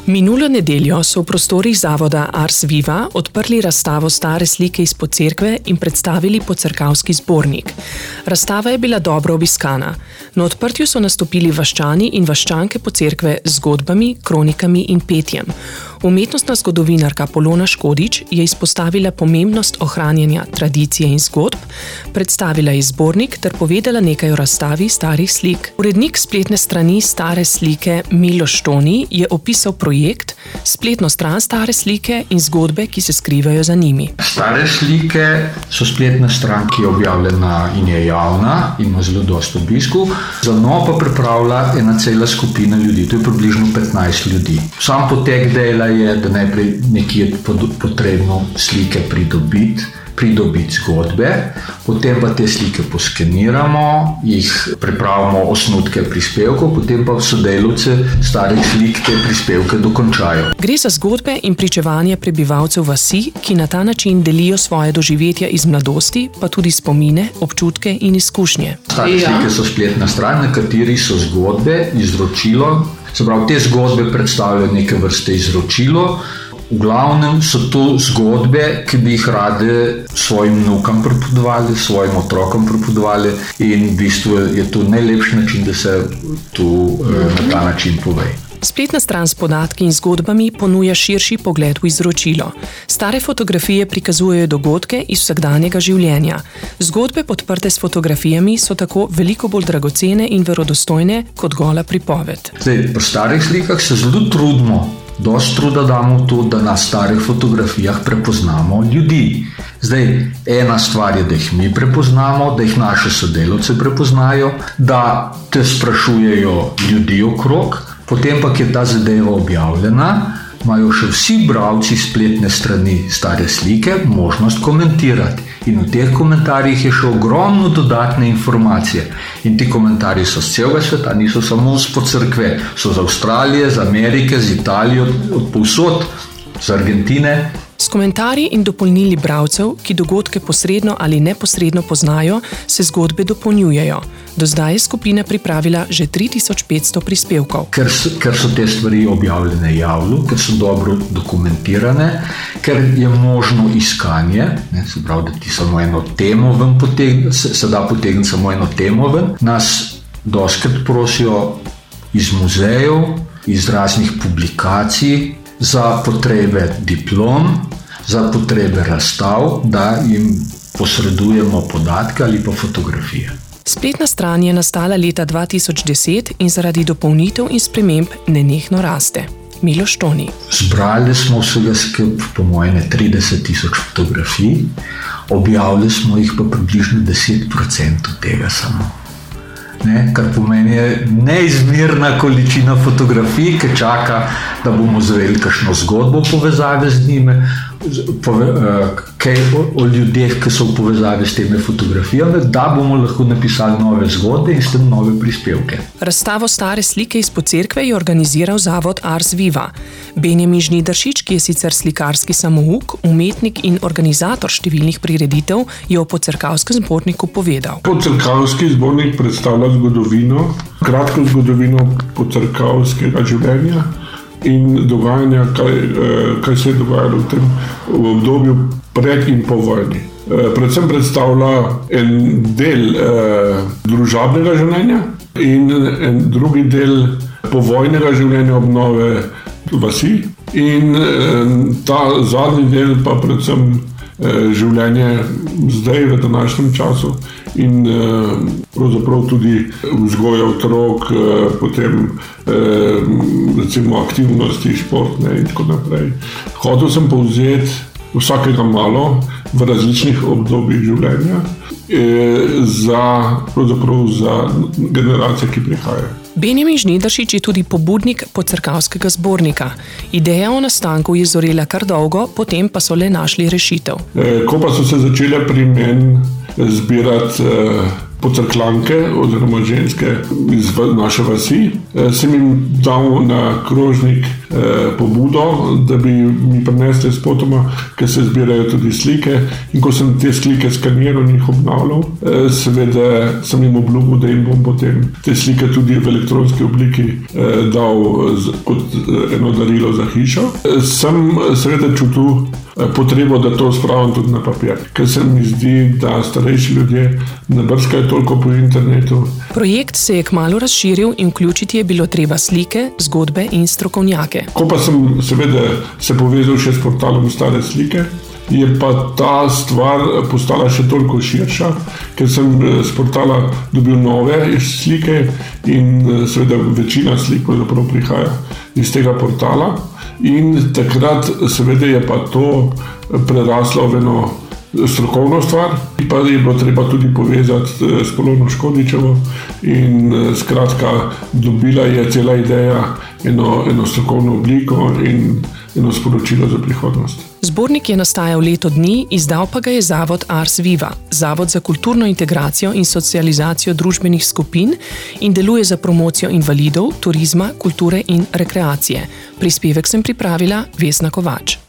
Minulo nedeljo so v prostorih zavoda Ars Viva odprli razstavo stare slike iz Pocerkve in predstavili Pocerkavski zbornik. Razstava je bila dobro obiskana. Na odprtju so nastopili vaščani in vaščanke Pocerkve z zgodbami, kronikami in petjem. Umetnostna zgodovinarka Polona Škodič je izpostavila pomembnost ohranjanja tradicije in zgodb, predstavila je zbornik ter povedala nekaj o razstavi starih slik. Urednik spletne strani Stare slike Miloš Toni je opisal projekt, spletno stran Stare slike in zgodbe, ki se skrivajo za njimi. Stare slike so spletna stran, ki je objavljena in je javna in ima zelo dosti obiskov. Za njo pa pripravlja ena cela skupina ljudi, to je približno 15 ljudi. Sam potek dela je, da najprej nekje potrebno slike pridobiti zgodbe, potem pa te slike poskeniramo, jih pripravimo osnutke prispevkov, potem pa sodelavci starih slik te prispevke dokončajo. Gre za zgodbe in pričevanje prebivalcev vasi, ki na ta način delijo svoje doživetja iz mladosti, pa tudi spomine, občutke in izkušnje. Stare slike so spletna stran, na kateri so zgodbe, izročilo. Se pravi, te zgodbe predstavljajo neke vrste izročilo. V glavnem so to zgodbe, ki bi jih rade svojim vnukam pripovedovali, svojim otrokom pripovedovali in v bistvu je to najlepši način, da se to na ta način pove. Spletna stran s podatki in zgodbami ponuja širši pogled v izročilo. Stare fotografije prikazujejo dogodke iz vsakdanjega življenja. Zgodbe podprte s fotografijami so tako veliko bolj dragocene in verodostojne kot gola pripoved. Zdaj, pri starih slikah se zelo trudimo. Dosti truda damo v to, da na starih fotografijah prepoznamo ljudi. Zdaj, ena stvar je, da jih mi prepoznamo, da jih naše sodelavce prepoznajo, da te sprašujejo ljudi okrog, potem pa, ki je ta zadeva objavljena, imajo še vsi bralci spletne strani Stare slike možnost komentirati. In v teh komentarjih je še ogromno dodatne informacije. In ti komentarji so z celega sveta, niso samo z Pocerkve, so z Avstralije, z Amerike, z Italije, od povsod, z Argentine. S komentarji in dopolnili bralcev, ki dogodke posredno ali neposredno poznajo, se zgodbe dopolnjujejo. Do zdaj je skupina pripravila že 3500 prispevkov. Ker so te stvari objavljene javno, ker so dobro dokumentirane, ker je možno iskanje, se pravi, da ti samo eno temo ven se da potegniti samo eno temo ven, nas dostikrat prosijo iz muzejev, iz raznih publikacij, za potrebe diplom, za potrebe razstav, da jim posredujemo podatke ali pa fotografije. Spletna stran je nastala leta 2010 in zaradi dopolnitev in sprememb nenehno raste. Miloš Toni. Zbrali smo vsega skupaj po mojem 30.000 fotografij, objavili smo jih pa približno 10% tega samo. Kar pomeni je neizmerna količina fotografij, ki čaka, da bomo zvedeli kakšno zgodbo v povezavi z njimi, kaj o ljudeh, ki so v povezavi s temi fotografijami, da bomo lahko napisali nove zgodbe in s tem nove prispevke. Razstavo Stare slike iz Pocerkve je organiziral zavod Ars Viva. Benjamin Žnidaršič, ki je sicer slikarski samouk, umetnik in organizator številnih prireditev, je o Pocerkavskem zborniku povedal. Pocerkavski zbornik predstavlja zgodovino, kratko zgodovino pocerkavskega življenja in dogajanja, kaj se je dogajalo v tem obdobju pred in po vojni. Predvsem predstavlja en del družabnega življenja in en drugi del povojnega življenja obnove vasi in ta zadnji del pa predvsem življenje zdaj v današnjem času in pravzaprav tudi vzgoja otrok, potem recimo aktivnosti športne in tako naprej. Hotel sem povzeti vsakega malo v različnih obdobjih življenja pravzaprav za generacije, ki prihajajo. Benjamin Žnidaršič je tudi pobudnik Pocerkavskega zbornika. Ideja o nastanku je zorela kar dolgo, potem pa so le našli rešitev. Ko pa so se začele pri meni zbirati pocrklanke oziroma ženske iz naše vasi. Sem jim dal na krožnik pobudo, da bi mi prinesli spotoma, ker se zbirajo tudi slike. In ko sem te slike skaniral in jih obnavljal, seveda sem jim obljubil, da jim bom potem te slike tudi v elektronski obliki dal kot eno darilo za hišo. Sem seveda čutil potrebo, da to spravim tudi na papir, ker se mi zdi, da starejši ljudje ne brskajo toliko po internetu. Projekt se je kmalu razširil in vključiti je bilo treba slike, zgodbe in strokovnjake. Ko pa sem seveda se povezal še s portalom Stare slike, je pa ta stvar postala še toliko širša, ker sem s portala dobil nove slike in seveda večina slik prihaja iz tega portala. In takrat seveda je pa to preraslo v eno strokovno stvar, pa je bilo treba tudi povezati s Polona Škodičevo in skratka dobila je cela ideja eno strokovno obliko in eno sporočilo za prihodnost. Zbornik je nastajal leto dni, izdal pa ga je zavod Ars Viva, Zavod za kulturno integracijo in socializacijo družbenih skupin in deluje za promocijo invalidov, turizma, kulture in rekreacije. Prispevek sem pripravila Vesna Kovač.